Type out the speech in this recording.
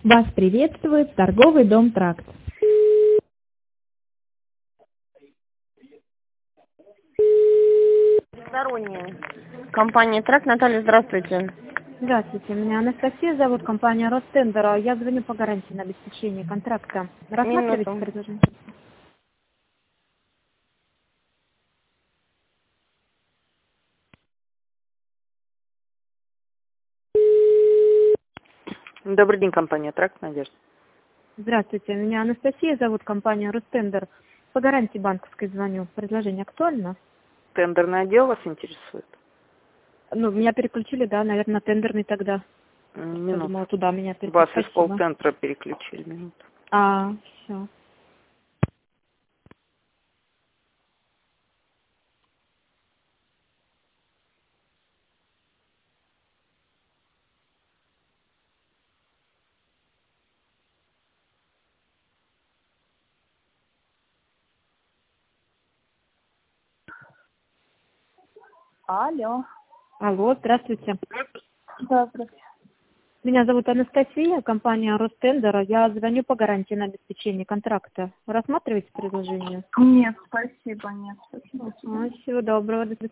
Вас приветствует торговый дом «Тракт». Сторонняя. Компания «Трак». Наталья, здравствуйте. Здравствуйте, меня Анастасия зовут, компания Ростендер. Я звоню по гарантии на обеспечение контракта. Рассматриваете Минуту. предложение? Добрый день, компания «Тракт», Надежда. Здравствуйте, меня Анастасия зовут, компания Ростендер. По гарантии банковской звоню. Предложение актуально? Тендерный отдел вас интересует? Ну, меня переключили, да, наверное, на тендерный тогда. Я Минуту. думала, туда меня Вас переключили. из колл-центра переключили. Минуту. Все. Алло. Алло, здравствуйте. Здравствуйте. Меня зовут Анастасия, компания Ростендер. Я звоню по гарантии на обеспечение контракта. Рассматриваете предложение? Нет, спасибо, нет, спасибо. Всего доброго, до свидания.